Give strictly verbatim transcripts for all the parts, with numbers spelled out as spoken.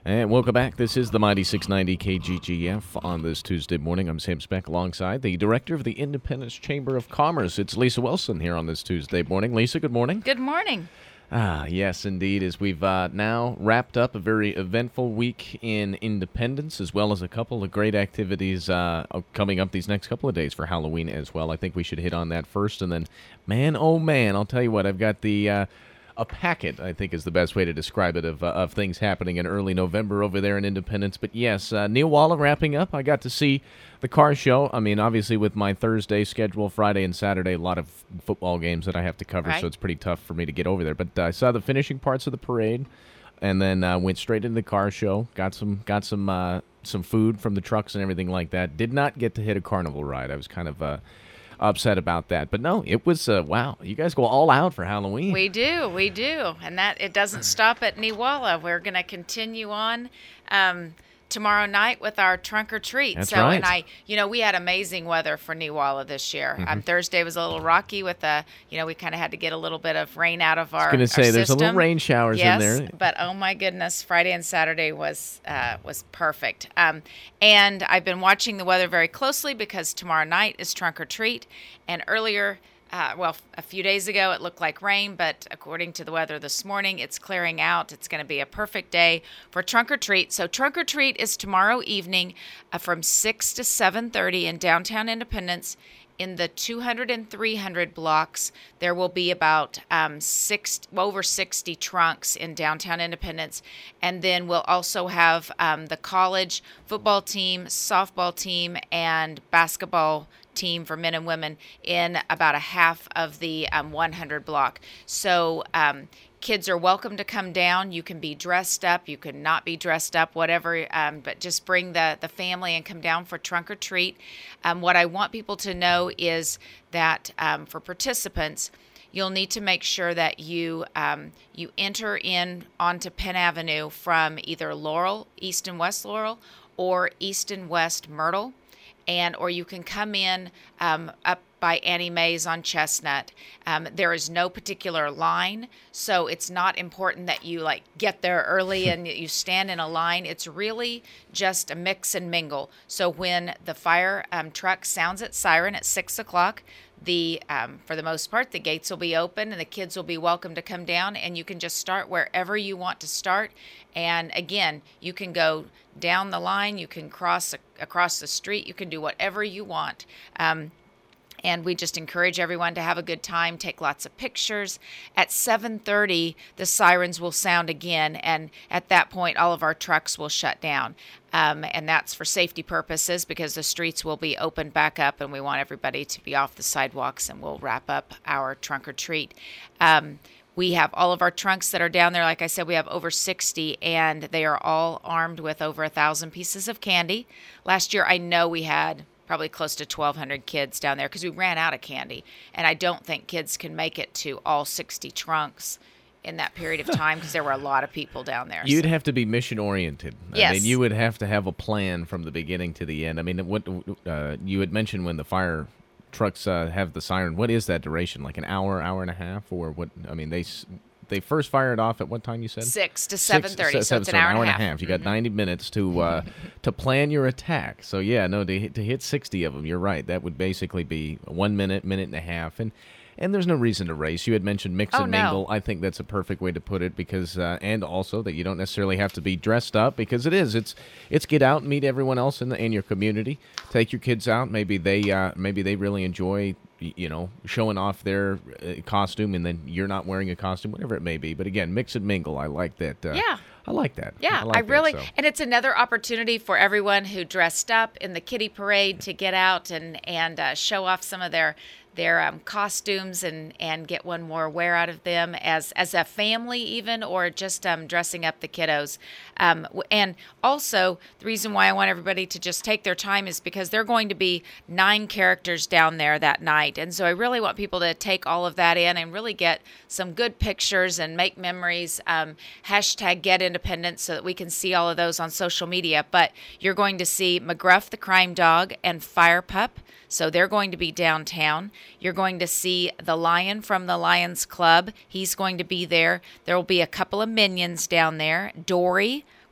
And welcome back. This is the Mighty six ninety K G G F on this Tuesday morning. I'm Sam Speck alongside the Director of the Independence Chamber of Commerce. It's Lisa Wilson here on this Tuesday morning. Lisa, good morning. Good morning. Ah, yes, indeed, as we've uh, now wrapped up a very eventful week in Independence, as well as a couple of great activities uh, coming up these next couple of days for Halloween as well. I think we should hit on that first, and then, man, oh man, I'll tell you what, I've got the... Uh, A packet, I think, is the best way to describe it, of uh, of things happening in early November over there in Independence. But yes, uh, Neil Walla wrapping up. I got to see the car show. I mean, obviously with my Thursday schedule, Friday and Saturday, a lot of football games that I have to cover, right. so it's pretty tough for me to get over there. But uh, I saw the finishing parts of the parade, and then uh, went straight into the car show. Got some got some uh, some food from the trucks and everything like that. Did not get to hit a carnival ride. I was kind of. Uh, upset about that, but no, it was uh, wow, you guys go all out for Halloween. We do, we do, and that it doesn't stop at Newalla. We're going to continue on um, tomorrow night with our trunk or treat. That's so, right. and I, you know, we had amazing weather for Newalla this year. Mm-hmm. Um, Thursday was a little rocky with a, you know, we kind of had to get a little bit of rain out of our. I was going to say our there's system. a little rain showers yes, in there. But oh my goodness, Friday and Saturday was uh, was perfect. Um, and I've been watching the weather very closely because tomorrow night is trunk or treat, and earlier. Uh, well, a few days ago, it looked like rain, but according to the weather this morning, it's clearing out. It's going to be a perfect day for trunk or treat. So trunk or treat is tomorrow evening uh, from six to seven thirty in downtown Independence. In the two hundred and three hundred blocks, there will be about um, six, over sixty trunks in downtown Independence. And then we'll also have um, the college football team, softball team, and basketball team for men and women in about a half of the um, one hundred block. So um, kids are welcome to come down. You can be dressed up. You can not be dressed up, whatever, um, but just bring the, the family and come down for trunk or treat. Um, what I want people to know is that um, for participants, you'll need to make sure that you um, you enter in onto Penn Avenue from either Laurel, East and West Laurel, or East and West Myrtle. And or you can come in um, up by Annie Mae's on Chestnut. Um, there is no particular line, so it's not important that you like get there early and you stand in a line. It's really just a mix and mingle. So when the fire um, truck sounds its siren at six o'clock, the um, for the most part, the gates will be open and the kids will be welcome to come down, and you can just start wherever you want to start. And again, you can go down the line, you can cross across the street, you can do whatever you want. Um, And we just encourage everyone to have a good time, take lots of pictures. At seven thirty, the sirens will sound again, and at that point, all of our trucks will shut down. Um, and that's for safety purposes because the streets will be opened back up, and we want everybody to be off the sidewalks, and we'll wrap up our trunk or treat. Um, we have all of our trunks that are down there. Like I said, we have over sixty, and they are all armed with over one thousand pieces of candy. Last year, I know we had probably close to twelve hundred kids down there because we ran out of candy. And I don't think kids can make it to all sixty trunks in that period of time because there were a lot of people down there. You'd so. have to be mission-oriented. Yes. I mean, you would have to have a plan from the beginning to the end. I mean, what uh, you had mentioned when the fire trucks uh, have the siren, what is that duration? Like an hour, hour and a half? Or what? I mean, they... They first fired off at what time you said? Six to seven thirty, so it's an so hour, hour and a half. You got mm-hmm. ninety minutes to uh, to plan your attack. So yeah, no, to hit, to hit sixty of them, you're right. That would basically be one minute, minute and a half, and and there's no reason to race. You had mentioned mix Oh, and no. mingle. I think that's a perfect way to put it because uh, and also that you don't necessarily have to be dressed up because it is. It's it's get out and meet everyone else in the in your community. Take your kids out. Maybe they uh, maybe they really enjoy. You know, showing off their uh, costume, and then you're not wearing a costume, whatever it may be. But again, mix and mingle. I like that. Uh, Yeah. I like that. Yeah, I, like I really, that, so. and it's another opportunity for everyone who dressed up in the kiddie parade to get out and and uh, show off some of their their um, costumes and, and get one more wear out of them as as a family even, or just um, dressing up the kiddos. Um, w- and also, the reason why I want everybody to just take their time is because there are going to be nine characters down there that night. And so I really want people to take all of that in and really get some good pictures and make memories. Um, hashtag Get Independence so that we can see all of those on social media. But you're going to see McGruff the Crime Dog and Fire Pup. So they're going to be downtown. You're going to see the Lion from the Lions Club. He's going to be there. There will be a couple of minions down there. Dory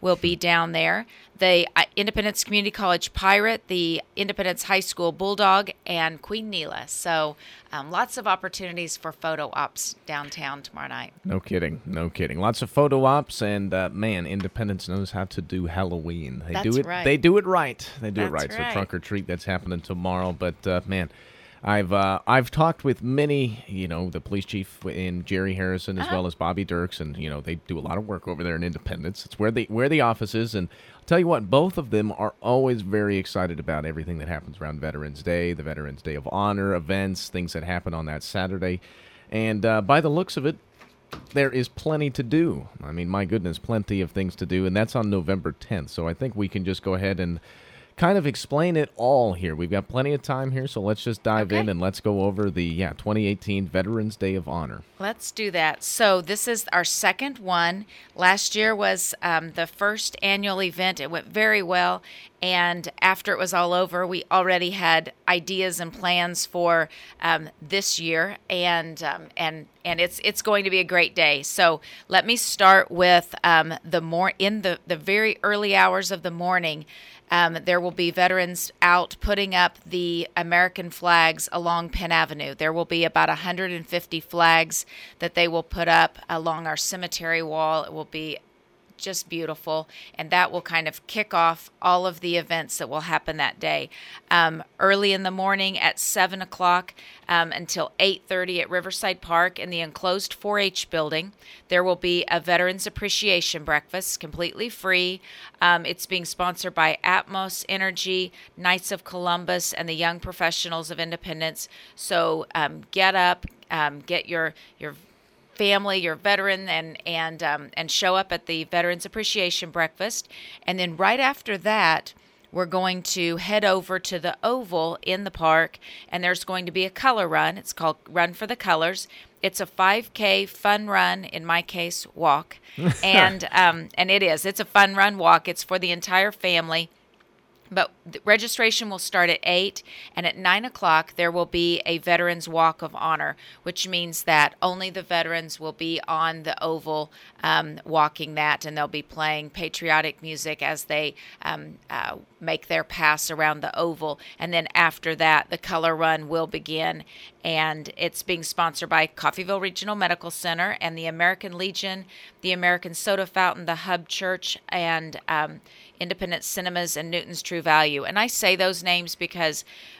will be down there. The uh, Independence Community College Pirate, the Independence High School Bulldog, and Queen Neela. So um, lots of opportunities for photo ops downtown tomorrow night. No kidding. No kidding. Lots of photo ops, and uh, man, Independence knows how to do Halloween. They That's do it. right. They do it right. They do That's it right. right. So trunk or treat, that's happening tomorrow. But uh, man, I've uh, I've talked with many, you know, the police chief in Jerry Harrison as Uh-huh. well as Bobby Dirks, and you know they do a lot of work over there in Independence. It's where the where the office is, and I'll tell you what, both of them are always very excited about everything that happens around Veterans Day, the Veterans Day of Honor events, things that happen on that Saturday, and uh, by the looks of it, there is plenty to do. I mean, my goodness, plenty of things to do, and that's on November tenth. So I think we can just go ahead and kind of explain it all here. We've got plenty of time here, so let's just dive Okay. in and let's go over the yeah twenty eighteen Veterans Day of Honor. Let's do that. So this is our second one. Last year was um, the first annual event. It went very well. And after it was all over, we already had ideas and plans for um, this year. And um, and and it's it's going to be a great day. So let me start with um, the more in the, the very early hours of the morning. Um, there will be veterans out putting up the American flags along Penn Avenue. There will be about one hundred fifty flags that they will put up along our cemetery wall. It will be just beautiful, and that will kind of kick off all of the events that will happen that day. Um, early in the morning at seven o'clock um, until eight thirty at Riverside Park in the enclosed four H building, there will be a Veterans Appreciation Breakfast, completely free. Um, it's being sponsored by Atmos Energy, Knights of Columbus, and the Young Professionals of Independence. So um, get up, um, get your your family, your veteran, and and um, and show up at the Veterans Appreciation Breakfast. And then right after that, we're going to head over to the Oval in the park, and there's going to be a color run. It's called Run for the Colors. It's a five K fun run, in my case, walk. and um, and it is. It's a fun run walk. It's for the entire family. But the registration will start at eight, and at nine o'clock there will be a Veterans Walk of Honor, which means that only the veterans will be on the Oval um, walking that, and they'll be playing patriotic music as they um, uh, make their pass around the Oval. And then after that, the color run will begin, and it's being sponsored by Coffeyville Regional Medical Center and the American Legion, the American Soda Fountain, the Hub Church, and um, Independent Cinemas and Newton's True Value. And I say those names because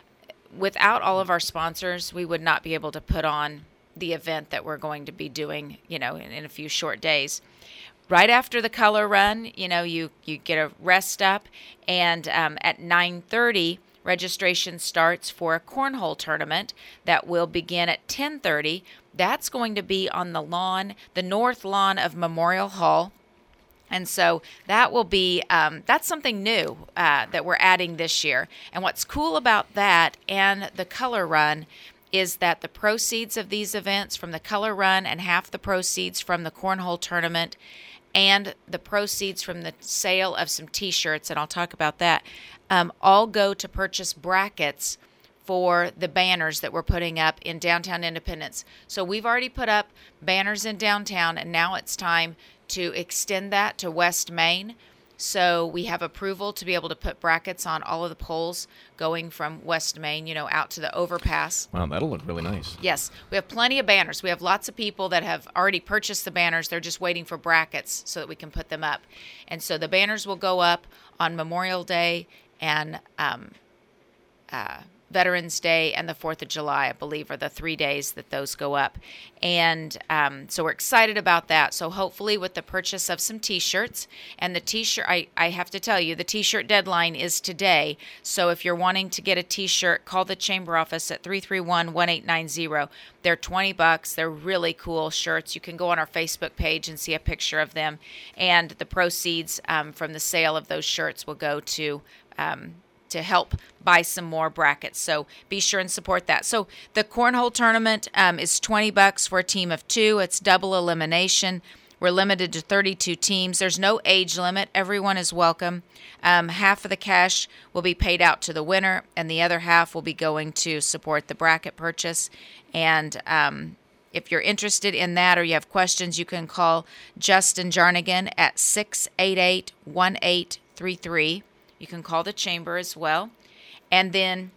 without all of our sponsors, we would not be able to put on the event that we're going to be doing, you know, in, in a few short days. Right after the color run, you know, you, you get a rest up, and um, at nine thirty, registration starts for a cornhole tournament that will begin at ten thirty. That's going to be on the lawn, the north lawn of Memorial Hall. And so that will be, um, that's something new uh, that we're adding this year. And what's cool about that and the color run is that the proceeds of these events from the color run and half the proceeds from the cornhole tournament and the proceeds from the sale of some T-shirts, and I'll talk about that, um, all go to purchase brackets for the banners that we're putting up in downtown Independence. So we've already put up banners in downtown, and now it's time to extend that to West Main. So we have approval to be able to put brackets on all of the poles going from West Main, you know, out to the overpass. Wow, that'll look really nice. Yes, we have plenty of banners. We have lots of people that have already purchased the banners. They're just waiting for brackets so that we can put them up. And so the banners will go up on Memorial Day and um, uh, Veterans Day and the fourth of July, I believe, are the three days that those go up. And um, so we're excited about that. So hopefully with the purchase of some T-shirts, and the T-shirt, I, I have to tell you, the T-shirt deadline is today. So if you're wanting to get a T-shirt, call the chamber office at three three one, one eight nine zero. They're twenty bucks. They're really cool shirts. You can go on our Facebook page and see a picture of them. And the proceeds um, from the sale of those shirts will go to um, to help buy some more brackets. So be sure and support that. So the cornhole tournament um, is twenty bucks for a team of two. It's double elimination. We're limited to thirty-two teams. There's no age limit. Everyone is welcome. Um, half of the cash will be paid out to the winner, and the other half will be going to support the bracket purchase. And um, if you're interested in that or you have questions, you can call Justin Jarnigan at six eight eight, one eight three three. You can call the chamber as well. And then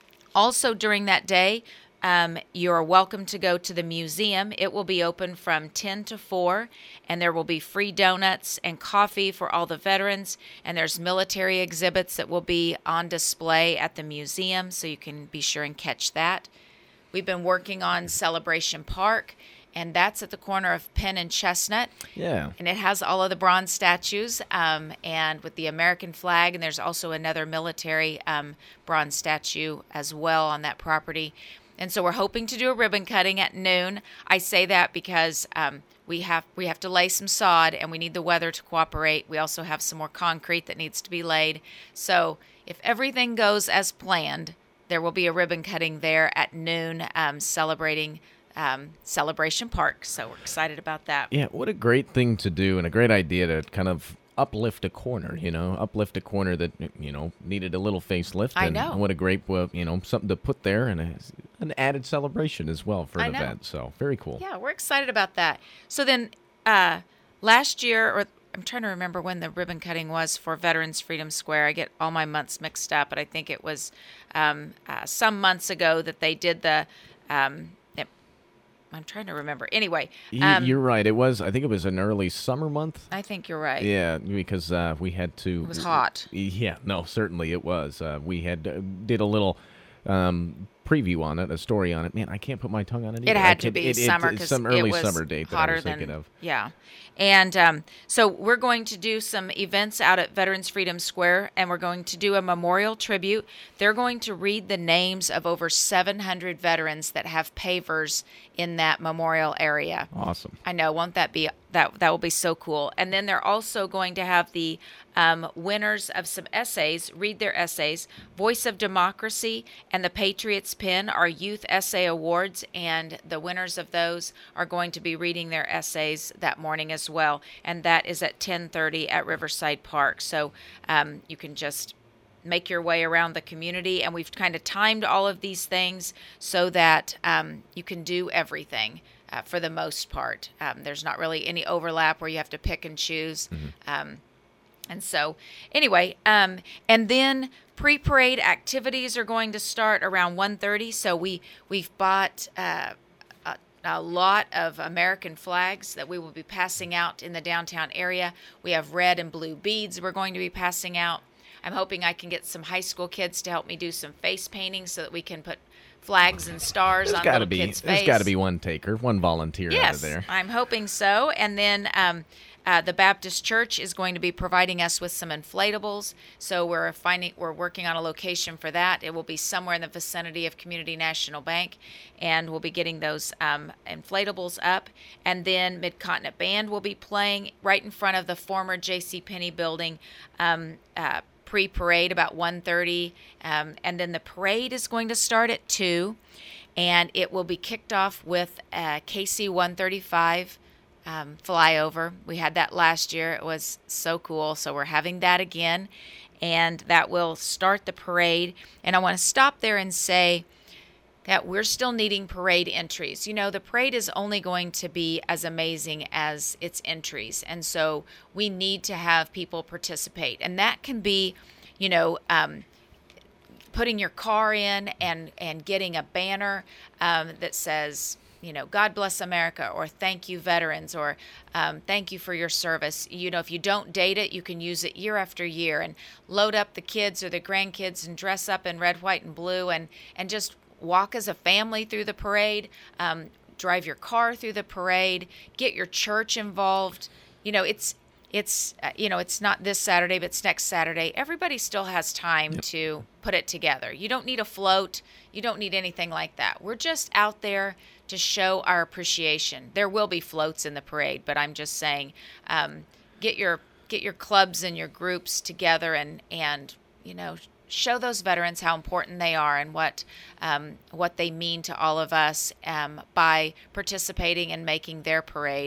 also during that day, Um, you're welcome to go to the museum. It will be open from ten to four, and there will be free donuts and coffee for all the veterans, and there's military exhibits that will be on display at the museum, so you can be sure and catch that. We've been working on Celebration Park, and that's at the corner of Penn and Chestnut. Yeah. And it has all of the bronze statues um, and with the American flag, and there's also another military um, bronze statue as well on that property. And so we're hoping to do a ribbon cutting at noon. I say that because um, we have we have to lay some sod, and we need the weather to cooperate. We also have some more concrete that needs to be laid. So if everything goes as planned, there will be a ribbon cutting there at noon, um, celebrating um, Celebration Park. So we're excited about that. Yeah, what a great thing to do and a great idea to kind of uplift a corner, you know, uplift a corner that, you know, needed a little facelift. I and know. What a great, uh, you know, something to put there and a, an added celebration as well for an I know. event. So very cool. Yeah, we're excited about that. So then uh, last year, or I'm trying to remember when the ribbon cutting was for Veterans Freedom Square. I get all my months mixed up, but I think it was um, uh, some months ago that they did the um, it, I'm trying to remember. Anyway. Y- Um, You're right. It was, I think it was an early summer month. I think you're right. Yeah, because uh, we had to. It was hot. Yeah, no, certainly it was. Uh, we had uh, did a little um, preview on it, a story on it. Man, I can't put my tongue on it. It either. I had to could- be it- it- summer it's because some it early was summer date that I hotter was thinking than of. yeah. And um, so we're going to do some events out at Veterans Freedom Square, and we're going to do a memorial tribute. They're going to read the names of over seven hundred veterans that have pavers in that memorial area. Awesome. I know, won't that be that? That will be so cool. And then they're also going to have the um, winners of some essays read their essays. Voice of Democracy and the Patriots Pen are youth essay awards, and the winners of those are going to be reading their essays that morning as well. And that is at ten thirty at Riverside Park. So um, you can just make your way around the community, and we've kind of timed all of these things so that um, you can do everything uh, for the most part. Um, there's not really any overlap where you have to pick and choose. Mm-hmm. Um, and so anyway, um, and then pre-parade activities are going to start around one thirty. So we, we've bought uh, a, a lot of American flags that we will be passing out in the downtown area. We have red and blue beads we're going to be passing out. I'm hoping I can get some high school kids to help me do some face painting so that we can put flags and stars There's on got to little be kids' there's face. got to be one taker, one volunteer out of Yes, there. I'm hoping so. And then um, uh, the Baptist Church is going to be providing us with some inflatables. So we're finding we're working on a location for that. It will be somewhere in the vicinity of Community National Bank, and we'll be getting those um, inflatables up. And then Mid-Continent Band will be playing right in front of the former JCPenney building. Um, uh, pre-parade about one thirty, um, and then the parade is going to start at two, and it will be kicked off with a K C one thirty-five um, flyover. We had that last year. It was so cool, so we're having that again, and that will start the parade. And I want to stop there and say that we're still needing parade entries. You know, the parade is only going to be as amazing as its entries. And so we need to have people participate. And that can be, you know, um, putting your car in and, and getting a banner um, that says, you know, God bless America, or thank you, veterans, or um, thank you for your service. You know, if you don't date it, you can use it year after year and load up the kids or the grandkids and dress up in red, white, and blue and, and just walk as a family through the parade, um, drive your car through the parade, get your church involved. You know, it's, it's uh, you know, it's not this Saturday, but it's next Saturday. Everybody still has time Yep. to put it together. You don't need a float. You don't need anything like that. We're just out there to show our appreciation. There will be floats in the parade, but I'm just saying, um, get your get your clubs and your groups together and, and you know, show those veterans how important they are and what um, what they mean to all of us um, by participating and making their parade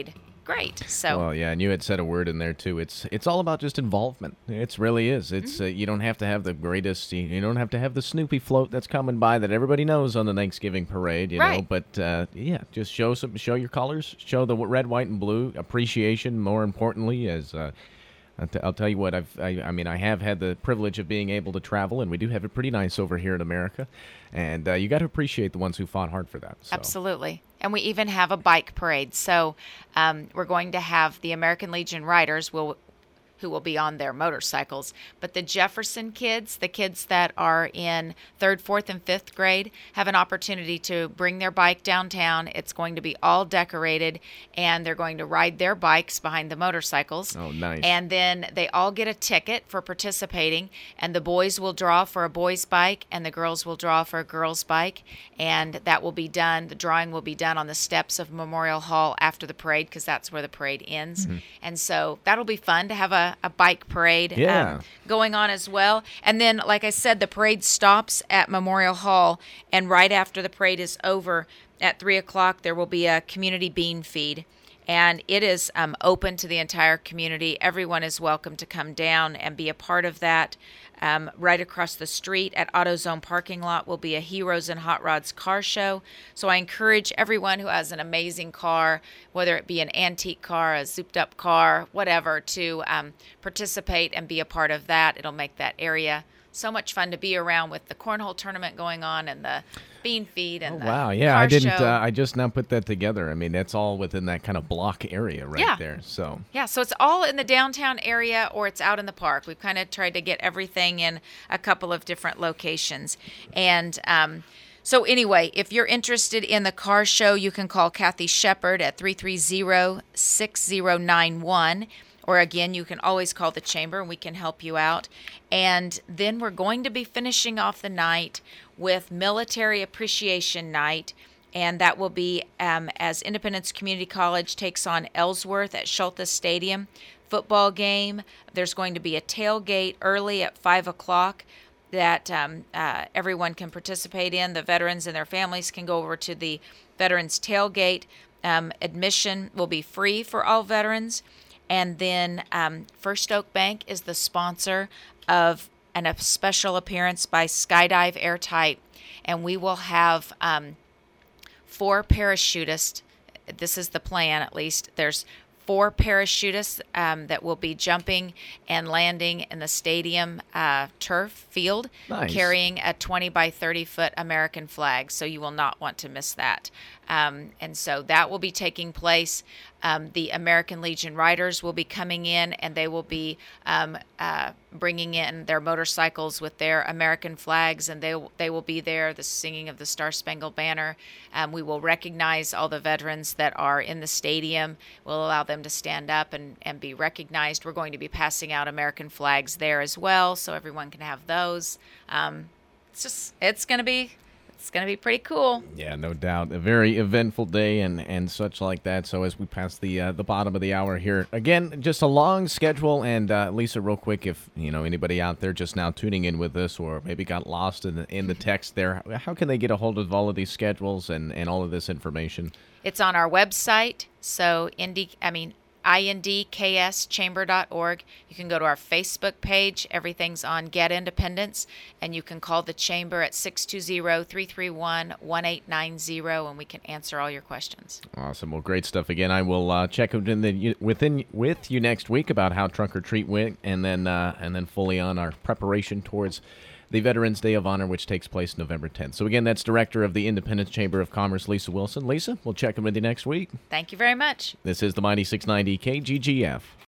great. So Well, yeah, and you had said a word in there too. It's it's all about just involvement. It really is. It's Mm-hmm. uh, you don't have to have the greatest. You, you don't have to have the Snoopy float that's coming by that everybody knows on the Thanksgiving parade. You know, Right. but uh, yeah, just show some, show your colors, show the red, white, and blue appreciation. More importantly, as uh, I'll, t- I'll tell you what, I've, I, I mean, I have had the privilege of being able to travel, and we do have it pretty nice over here in America. And uh, you got to appreciate the ones who fought hard for that. So. Absolutely. And we even have a bike parade. So um, we're going to have the American Legion riders will who will be on their motorcycles. But the Jefferson kids, the kids that are in third, fourth, and fifth grade, have an opportunity to bring their bike downtown. It's going to be all decorated, and they're going to ride their bikes behind the motorcycles. Oh, nice. And then they all get a ticket for participating, and the boys will draw for a boy's bike, and the girls will draw for a girl's bike. And that will be done, the drawing will be done on the steps of Memorial Hall after the parade, because that's where the parade ends. Mm-hmm. And so that'll be fun to have a, a bike parade Yeah. um, going on as well. And then, like I said, the parade stops at Memorial Hall, and right after the parade is over at three o'clock, there will be a community bean feed. And it is um, open to the entire community. Everyone is welcome to come down and be a part of that. Um, right across the street at AutoZone parking lot will be a Heroes and Hot Rods car show. So I encourage everyone who has an amazing car, whether it be an antique car, a souped up car, whatever, to um, participate and be a part of that. It'll make that area so much fun to be around with the cornhole tournament going on and the bean feed and Oh, the wow, yeah, car I didn't. show. Uh, I just now put that together. I mean, that's all within that kind of block area right Yeah. there. So Yeah, so it's all in the downtown area or it's out in the park. We've kind of tried to get everything in a couple of different locations. And um, so anyway, if you're interested in the car show, you can call Kathy Shepard at three three zero, six zero nine one. Or again, you can always call the chamber and we can help you out. And then we're going to be finishing off the night with Military Appreciation Night. And that will be um, as Independence Community College takes on Ellsworth at Schultes Stadium. Football game. There's going to be a tailgate early at five o'clock that um, uh, everyone can participate in. The veterans and their families can go over to the Veterans Tailgate. Um, admission will be free for all veterans. And then um, First Oak Bank is the sponsor of an, a special appearance by Skydive Airtight. And we will have um, four parachutists. This is the plan, at least. There's four parachutists um, that will be jumping and landing in the stadium uh, turf field, Nice. carrying a twenty by thirty foot American flag. So you will not want to miss that. Um, and so that will be taking place. Um, the American Legion Riders will be coming in, and they will be um, uh, bringing in their motorcycles with their American flags, and they they will be there. The singing of the Star Spangled Banner. Um, we will recognize all the veterans that are in the stadium. We'll allow them to stand up and, and be recognized. We're going to be passing out American flags there as well, so everyone can have those. Um, it's just it's going to be. It's going to be pretty cool. yeah, no doubt, a very eventful day and, and such like that. So as we pass the uh, the bottom of the hour here, again, just a long schedule. And uh, Lisa, real quick, if you know anybody out there just now tuning in with us, or maybe got lost in the, in the text there, how can they get a hold of all of these schedules and, and all of this information? It's on our website. So, Indy, I mean, I N D K S chamber dot org. You can go to our Facebook page. Everything's on Get Independence. And you can call the chamber at six two zero, three three one, one eight nine zero, and we can answer all your questions. Awesome. Well, great stuff. Again, I will uh, check within the, within with you next week about how Trunk or Treat went, and then uh, and then fully on our preparation towards the Veterans Day of Honor, which takes place November tenth. So again, that's Director of the Independence Chamber of Commerce, Lisa Wilson. Lisa, we'll check in with you next week. Thank you very much. This is the Mighty six ninety K G G F.